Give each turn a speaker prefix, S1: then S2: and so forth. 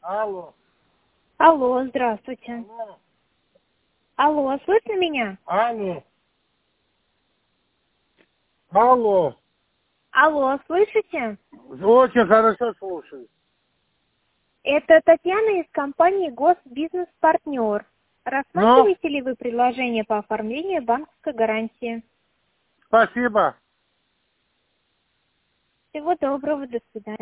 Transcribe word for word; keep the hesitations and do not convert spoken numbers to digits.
S1: Алло.
S2: Алло, здравствуйте.
S1: Алло.
S2: Алло, слышно меня?
S1: Алло. Алло.
S2: Алло, слышите?
S1: Очень хорошо слушаю.
S2: Это Татьяна из компании Госбизнес-партнер.
S1: Ну,
S2: Рассматриваете ли вы предложение по оформлению банковской гарантии?
S1: спасибо.
S2: Всего доброго, до свидания.